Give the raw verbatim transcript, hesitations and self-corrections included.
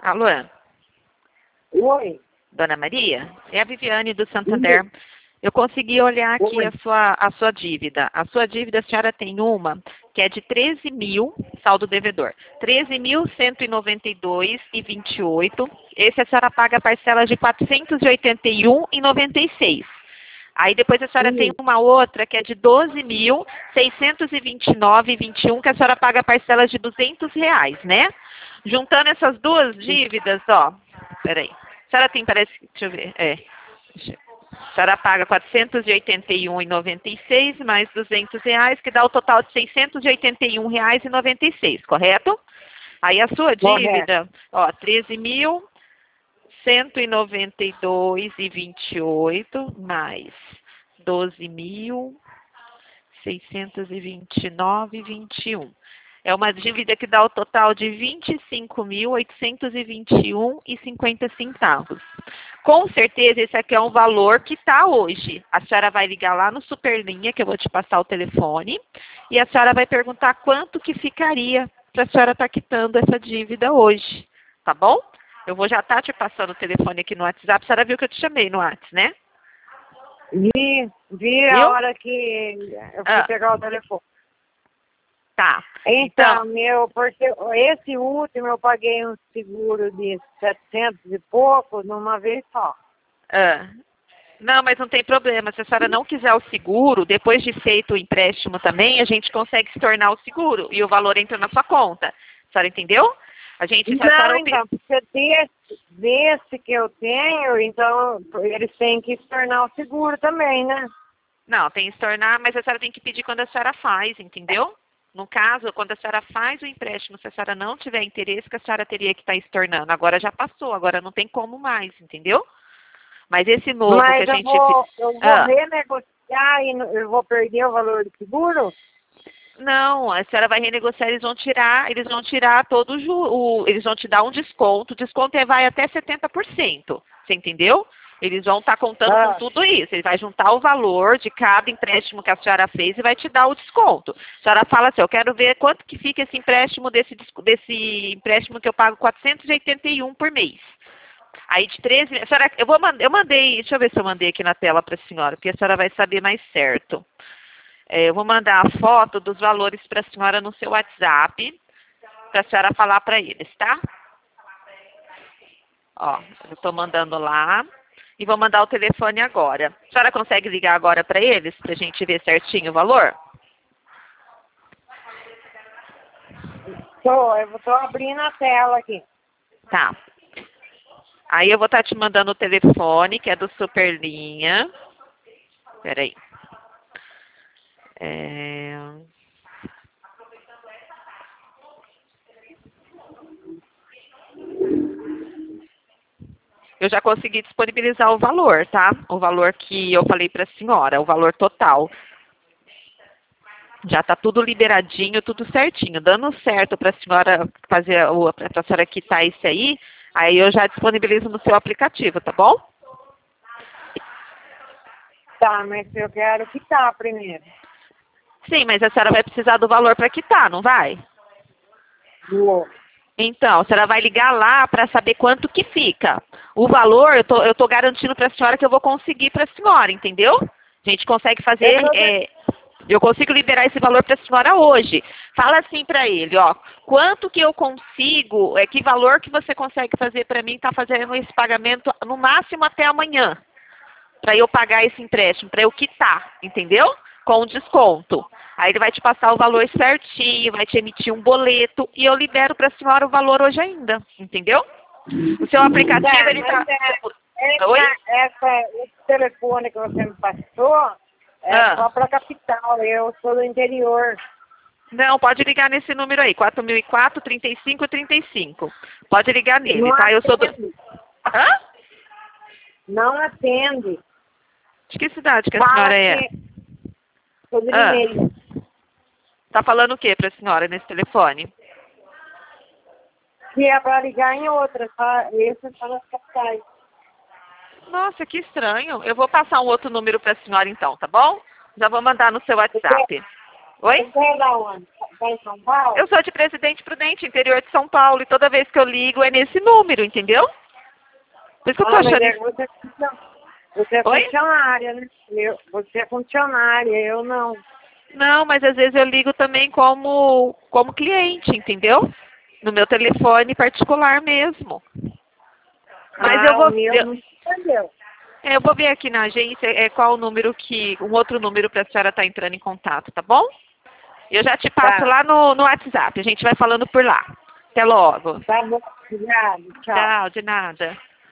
Alô, Oi. Dona Maria? É a Viviane do Santander. Eu consegui olhar aqui Oi. a sua, a sua dívida. A sua dívida, a senhora tem uma que é de treze mil, saldo devedor, treze mil cento e noventa e dois e vinte e oito. Esse a senhora paga parcelas de quatrocentos e oitenta e um e noventa e seis. Aí depois a senhora tem Sim. uma outra que é de doze mil seiscentos e vinte e nove e vinte e um, que a senhora paga parcelas de duzentos reais, né? Juntando essas duas dívidas, ó, peraí. A senhora tem, parece, deixa eu ver, é. Deixa eu- A senhora paga quatrocentos e oitenta e um e noventa e seis mais duzentos reais, que dá o total de seiscentos e oitenta e um reais e noventa e seis, correto? Aí a sua Correto. dívida, ó, treze mil cento e noventa e dois e vinte e oito mais doze mil seiscentos e vinte e nove e vinte e um. É uma dívida que dá o total de vinte e cinco mil oitocentos e vinte e um e cinquenta centavos. Com certeza esse aqui é um valor que está hoje. A senhora vai ligar lá no Superlinha, que eu vou te passar o telefone, e a senhora vai perguntar quanto que ficaria para a senhora estar quitando essa dívida hoje, tá bom? Eu vou já estar te passando o telefone aqui no WhatsApp. A senhora viu que eu te chamei no WhatsApp, né? Vi, vi a Viu? hora que eu fui Ah, pegar o telefone. tá. Então, Então, meu, porque esse último eu paguei um seguro de setecentos e pouco numa vez só. ah, não, mas não tem problema. Se a senhora não quiser o seguro, depois de feito o empréstimo também, a gente consegue se tornar o seguro e o valor entra na sua conta. A senhora entendeu? A gente, se a Não, senhora... então, porque desse, desse que eu tenho, então eles têm que se tornar o seguro também, né? Não, tem que se tornar, mas a senhora tem que pedir quando a senhora faz, entendeu? No caso, quando a senhora faz o empréstimo, se a senhora não tiver interesse, que a senhora teria que estar se tornando. Agora já passou, agora não tem como mais, entendeu? Mas esse novo que a Mas eu gente... vou, eu vou Ah, renegociar e não- eu vou perder o valor do seguro? não, a senhora vai renegociar, eles vão tirar, eles vão tirar todo o, ju- o eles vão te dar um desconto, o desconto é- vai até setenta por cento, você entendeu? Eles vão estar contando com Ah, tudo isso, ele vai juntar o valor de cada empréstimo que a senhora fez e vai te dar o desconto. A senhora fala assim, eu quero ver quanto que fica esse empréstimo desse, desco- desse empréstimo que eu pago quatrocentos e oitenta e um por mês. Aí de treze, a senhora, eu vou mandar, eu mandei, deixa eu ver se eu mandei aqui na tela para a senhora, porque a senhora vai saber mais certo. É, eu vou mandar a foto dos valores para a senhora no seu WhatsApp, para a senhora falar para eles, tá? Ó, eu estou mandando lá. E vou mandar o telefone agora. A senhora consegue ligar agora para eles, para a gente ver certinho o valor? tô, eu tô abrindo a tela aqui. Tá. Aí eu vou estar te mandando o telefone, que é do Superlinha. Peraí. É... Eu já consegui disponibilizar o valor, tá? O valor que eu falei para a senhora, o valor total. Já está tudo liberadinho, tudo certinho. Dando certo para a senhora fazer, para a senhora quitar isso aí, aí eu já disponibilizo no seu aplicativo, tá bom? Tá, mas eu quero quitar primeiro. Sim, mas a senhora vai precisar do valor para quitar, não vai? Vou. Então, a senhora vai ligar lá para saber quanto que fica. O valor, eu tô, eu tô garantindo para a senhora que eu vou conseguir para a senhora, entendeu? A gente consegue Eu fazer, tô de- é, eu consigo liberar esse valor para a senhora hoje. Fala assim para ele, ó, quanto que eu consigo, é, que valor que você consegue fazer para mim, tá fazendo esse pagamento no máximo até amanhã, para eu pagar esse empréstimo, para eu quitar, entendeu? Com desconto. Aí ele vai te passar o valor certinho, vai te emitir um boleto e eu libero para a senhora o valor hoje ainda, entendeu? O seu aplicativo, É, ele mas tá... é, Oi? essa, essa, esse telefone que você me passou é Ah, só para capital. Eu sou do interior. não, pode ligar nesse número aí, quatro mil e quatro, trinta e cinco, trinta e cinco. Pode ligar nele, Não tá? Eu sou do... atende. Hã? Não atende. De que cidade que a Fala senhora é? que sou de Ah, Limeira. tá falando o que para a senhora nesse telefone? Que é para ligar em outra, tá? Esse é só nas capitais. Nossa, que estranho. Eu vou passar um outro número para a senhora então, tá bom? Já vou mandar no seu Você, WhatsApp. Oi? você é da onde? está em São Paulo? Eu sou de Presidente Prudente, interior de São Paulo, e toda vez que eu ligo é nesse número, entendeu? Por isso que eu tô Ah, mas achando... é, você, é funcio- você é Oi? funcionária, né? Eu, você é funcionária, eu não. Não, mas às vezes eu ligo também como, como cliente, entendeu? No meu telefone particular mesmo. Mas eu Ah, o vou, meu eu, não entendeu. eu vou ver aqui na agência é, qual o número que, um outro número para a senhora estar entrando em contato, tá bom? Eu já te passo Tá, lá no, no WhatsApp, a gente vai falando por lá. Até logo. tá bom, obrigado, tchau. Tchau, de nada.